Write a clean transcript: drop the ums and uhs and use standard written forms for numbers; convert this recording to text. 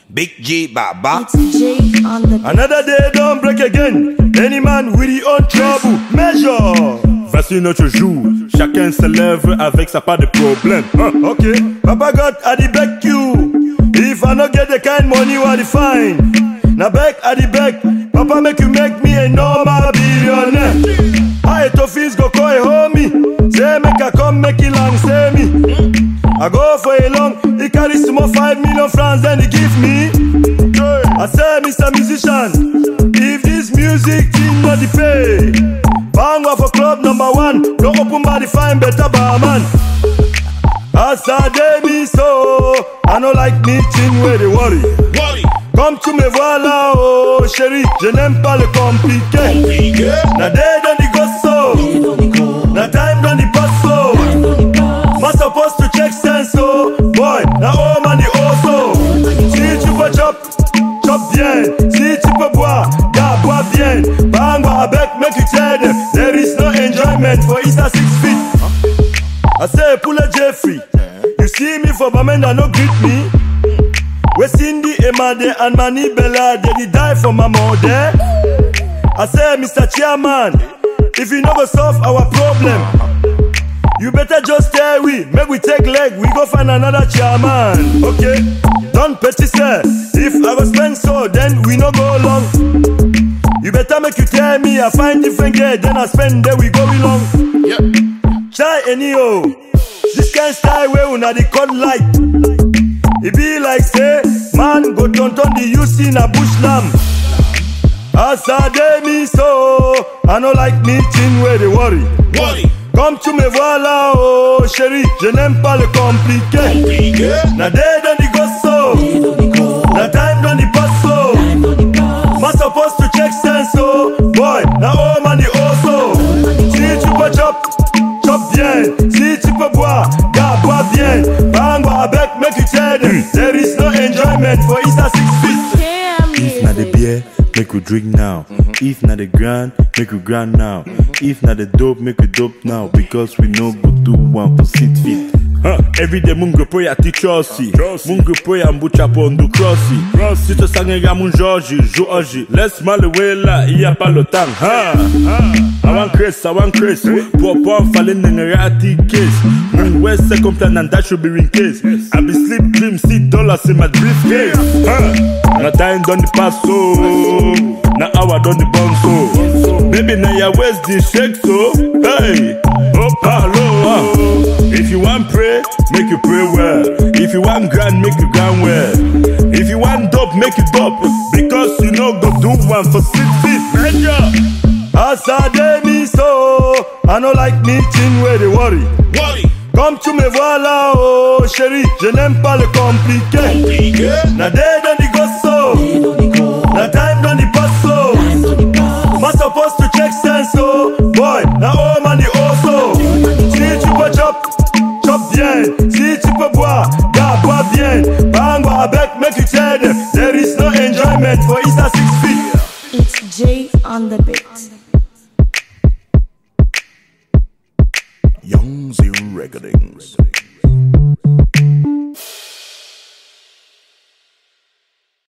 Big G Baba. It's J on the beat. Another day don't break again. Any man with his own trouble. Measure. Voici notre jour. Chacun se lève avec sa part de problème. Ok. Papa God I dey beg you. If I no get the kind money what I find. Now beg I dey beg. Papa make you make me a normal billionaire. I to fees go call a homie. Say make I come make it long say me. I go for a long, he carry small 5 million francs then he give me. I say Mr. Musician, if this music thing not the pay, bang for club #1, don't open body find better barman. As I dey me so, I no like meeting where they worry. Comme tu me vois là, oh chérie, je n'aime pas le compliqué. Na day don't the go so, na time don't the pass so. Man supposed to check sense so, boy, na oh man the also. Si tu peux chop, chop bien. Si tu peux boire, gars bois bien. Bangwa avec make you tell them, there is no enjoyment for Easter 6 feet. I say pull a Jeffrey, you see me for Bamenda no greet me. We Cindy, Emade and Mani Bella, they die for my mother. I say Mr. Chairman, if you never solve our problem, you better just stay with, make we take leg, we go find another chairman. Okay, don't petty say, if I go spend so, then we no go long. You better make you tell me, I find different girl, then I spend, then we go along. Try anyhow, this kind style where una dey cut light. It be like say, man go turn the use in a bush lamb. As I dey me so, I no like meeting where they worry. Comme tu me vois là, oh chérie, je n'aime pas le compliqué. Na day don't the go so, na time don't the pass so. Man supposed to check sense so, boy, na oh man the also. Si tu peux chop, chop bien. Si tu peux boire, gars bois bien. Bangwa avec make you tell them, there is no enjoyment for Easter 6 feet. If na the beer, make we drink now. If na the grand, make we grand now. If na the dope, make we dope now. Because we no go do one for sit fit. Every day mungo po ya ti Chelsea. Mungo po ya mbucha pondo crossy. Si te sangue ya mon Georgie, Georgie. Laisse mal le way là, il y a pas le temps. I want Chris. Pour falling in a ratty case. Mon west second plan and that should be in case. I be sleep dream, $6 in my briefcase. Na time done the pass so. Na hour done the bounce so. Baby now your waist the shake so. Hey, oh hello. If you want pray, make you pray well. If you want grand, make you grand well. If you want dope, make you dope. Because you know go do one for 6 feet. As I dey me so, I no like meeting where they worry. Comme tu me vois là, oh chérie, je n'aime pas le compliqué. Na day don't the go so, na time don't the pass so. Man supposed to check sense so, boy, na oh man the also. Si tu peux chop, chop bien. Si tu peux boire, gars bois bien. Bangwa avec make you tell them, there is no enjoyment for Easter 6 feet. It's J on the beat. Young Zero Recordings.